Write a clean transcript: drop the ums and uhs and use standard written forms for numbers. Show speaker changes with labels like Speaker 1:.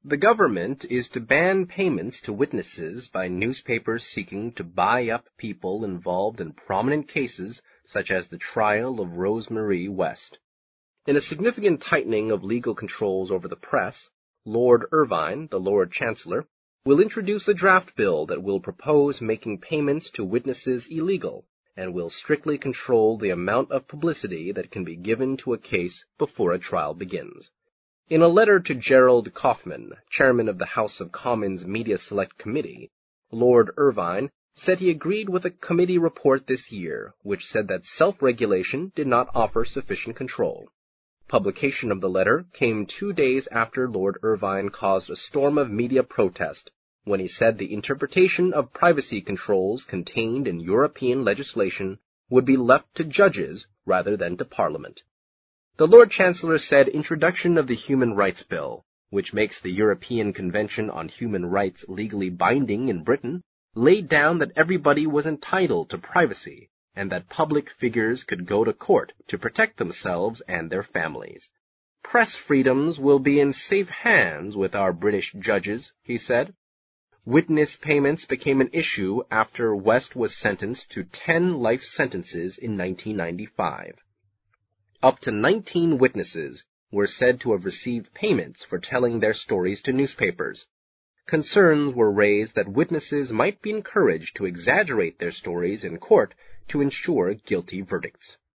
Speaker 1: The government is to ban payments to witnesses by newspapers seeking to buy up people involved in prominent cases such as the trial of Rose Marie West. In a significant tightening of legal controls over the press, Lord Irvine, the Lord Chancellor, will introduce a draft bill that will propose making payments to witnesses illegal and will strictly control the amount of publicity that can be given to a case before a trial begins. In a letter to Gerald Kaufman, chairman of the House of Commons Media Select Committee, Lord Irvine said he agreed with a committee report this year which said that self-regulation did not offer sufficient control. Publication of the letter came 2 days after Lord Irvine caused a storm of media protest when he said the interpretation of privacy controls contained in European legislation would be left to judges rather than to Parliament. The Lord Chancellor said introduction of the Human Rights Bill, which makes the European Convention on Human Rights legally binding in Britain, laid down that everybody was entitled to privacy and that public figures could go to court to protect themselves and their families. Press freedoms will be in safe hands with our British judges, he said. Witness payments became an issue after West was sentenced to 10 life sentences in 1995. Up to 19 witnesses were said to have received payments for telling their stories to newspapers. Concerns were raised that witnesses might be encouraged to exaggerate their stories in court to ensure guilty verdicts.